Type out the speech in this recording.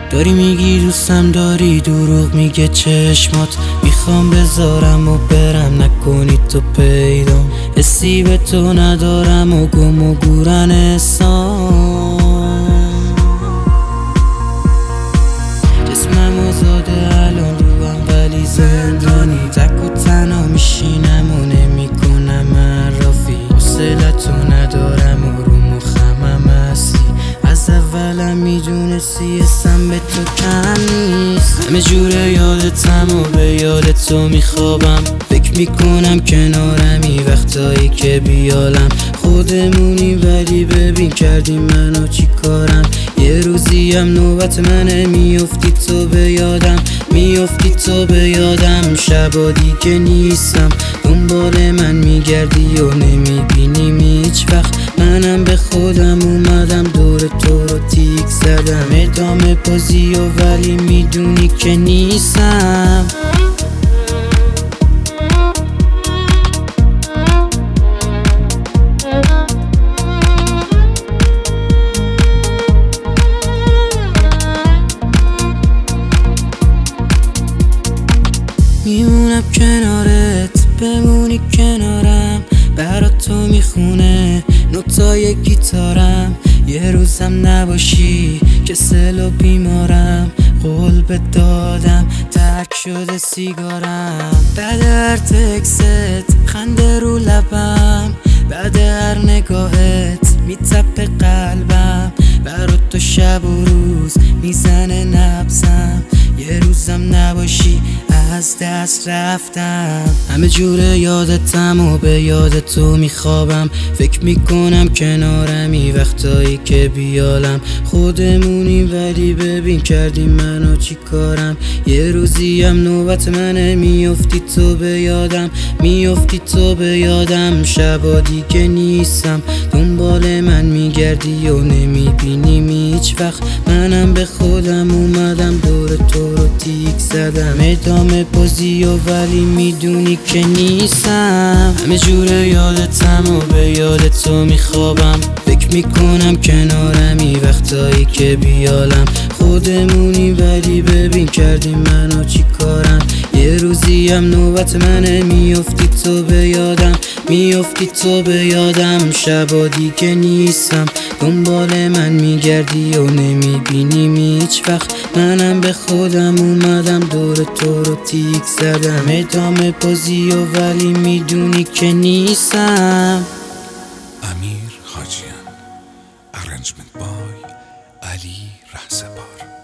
داری میگی دوستم داری، دروغ میگه چشمات. میخوام بذارم و برم، نکنی تو پیدام. حسی به تو ندارم و گم و گورن احسان. جسمم آزاده الان روم ولی زندانی. تک و تنها میشینم و نمیکنم عرافی. حوصلتو ندارم و رو مخمم هستی. از اولم میدونستی اسم به تو کم نیست. همه جوره یادتم و به یاد تو میخوابم. فکر میکنم کنارمی وقتایی که بیالم. خودمونی ولی ببین کردی منو چی کارم. یه روزی هم نوبت منه، میافتی تو به یادم. میافتی تو به یادم. شبا دیگه نیستم، دنبال من میگردی و نمیبینیم هیچ وقت. منم به خودم اومدم، دور تو رو تیک زدم. ادامه بازی و ولی میدونی که نیستم. میمونم کنارت، بمونی کنارم. برات تو میخونه نوتای گیتارم. یه روزم نباشی که سل و بیمارم. قول به دادم ترک شده سیگارم. بعد هر تکست خنده رو لبم. بعد هر نگاهت میتپه قلبم. برات تو شب و روز میزنه نبضم. یه روزم نباشی از دست رفتم. همه جوره یادتم و به یاد تو میخوابم. فکر میکنم کنارمی وقتایی که بیالم. خودمونی ولی ببین کردی منو چی کارم. یه روزی هم نوبت منه، میافتی تو به یادم. میافتی تو به یادم. شبا دیگه نیستم، دنبال من میگردی و نمیبینیم هیچ وقت. منم به خودم اومدم، دور تو رو تیک زدم. ادامه بازی و ولی میدونی که نیستم. همه جوره یادتم و به یاد تو میخوابم. فکر میکنم کنارمی وقتایی که بیالم. خودمونی ولی ببین کردی منو چی کارم. یه روزی هم نوبت منه، میافتی تو به یادم. میافتی تو به یادم. شبا دیگه نیستم، دنبال من میگردی و نمیبینیم هیچ وقت. منم به خودم اومدم، دور تو رو تیک زدم. ادامه بازی و ولی میدونی که نیستم. امیر حاجیان، ارنجمنت بای علی رهسپار.